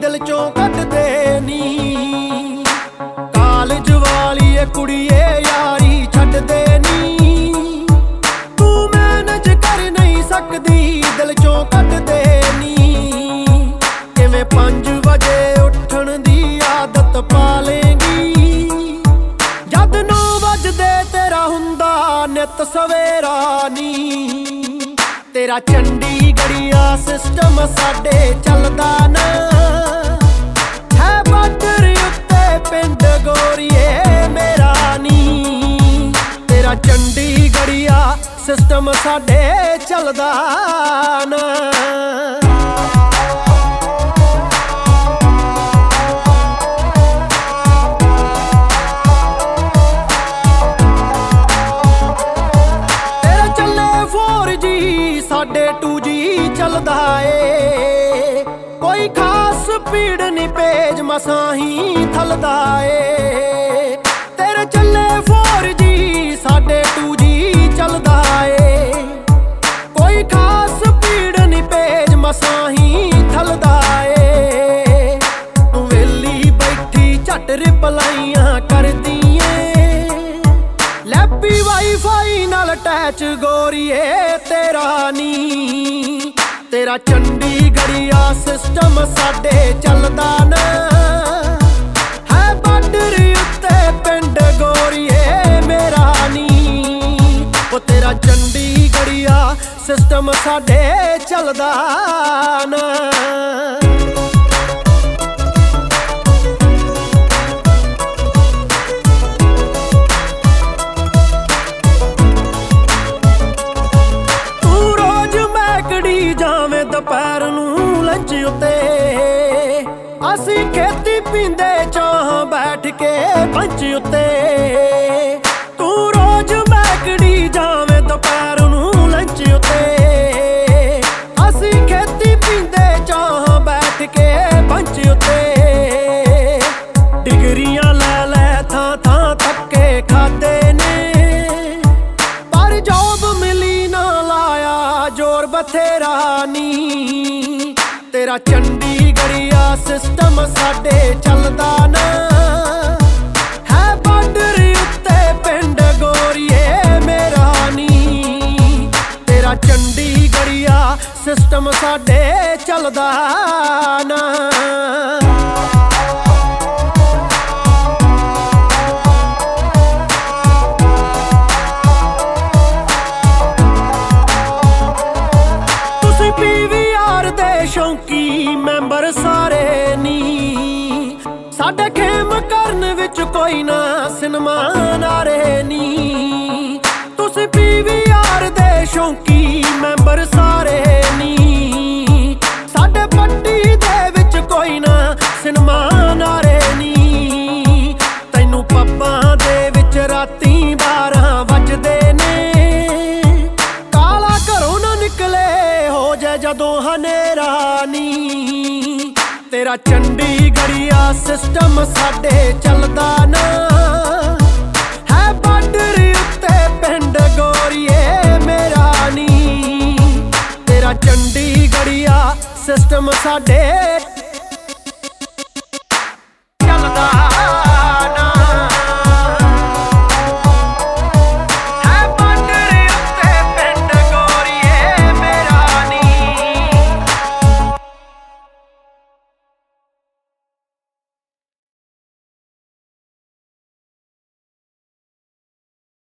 दिल चों कड्डदे नी। कालज वाली कुड़िए यारी छड्डदे नी। तू मैनेज कर नहीं सकदी दिल चों कड्डदे नी। किवें 5 बजे उठण दी आदत पा लेंगी जद 9 वजदे तेरा हुंदा नित सवेरा नी। तेरा चंडीगढ़िया सिस्टम साडे चलदा ना है बार्डर उत्ते पिंड गोरीए मेरा नी। तेरा चंडीगढ़िया सिस्टम साडे चलदा ना। साडे 2G चलदा ए कोई खास स्पीड नी पेज मसां ही थलदा ए। तेरे चले 4G साडे 2G चलदा ए कोई खास स्पीड नी पेज मसां ही थलदा ए। तू वेली बैठी झट रिपलाइयां करदी ए लैपी वाईफाई नाल अटैच गोरीए तेरा नी। तेरा चंडीगढ़िया सिस्टम साडे चलदा ना है बार्डर उत्ते पिंड गोरीए मेरा नी। ओ तेरा चंडीगढ़िया सिस्टम साडे चलदा ना। ਦੁਪਹਿਰ ਨੂੰ ਲੰਚ ਉੱਤੇ ਅਸੀਂ ਖੇਤੀ ਪੀਂਦੇ ਚਾਹ ਬੈਠ ਕੇ ਪੰਚ ਉੱਤੇ। ਤੂੰ ਰੋਜ਼ ਮੈਕੜੀ ਜਾਵੇਂ ਦੁਪਹਿਰ ਨੂੰ ਲੰਚ ਉੱਤੇ ਅਸੀਂ ਖੇਤੀ ਪੀਂਦੇ ਚਾਹ ਬੈਠ ਕੇ ਪੰਚ ਉੱਤੇ। ਡਿਗਰੀਆਂ ਲੈ ਲੈ ਥਾਂ ਥਾਂ ਧੱਕੇ ਖਾਦੇ ਨੇ ਪਰ ਜੋਬ ਮਿਲੀ ਨਾ ਲਾਇਆ ਜ਼ੋਰ ਬਥੇਰਾ ਨੀ। तेरा चंडीगढ़िया सिस्टम साडे चलदा ना है बार्डर उत्ते पिंड गोरीए मेरा नी। तेरा चंडीगढ़िया सिस्टम साडे चलदा ना। शौकी मैंबर सारे नी साडे खेम करन विच कोई ना सिनेमा नारे नी। तुसीं PVR दे शौकी मैंबर सारे नी साडे पट्टी दे विच कोई ना सिनेमा नारे नी। तैनू पब्बां दे विच रातीं 12 वजदे ने काला घरों ना निकले हो जाए जदों हनेरा नी। तेरा चंडीगढ़िया सिस्टम साडे चलदा ना है बार्डर उत्ते पिंड गोरीए मेरा नी। तेरा चंडीगढ़िया सिस्टम साडे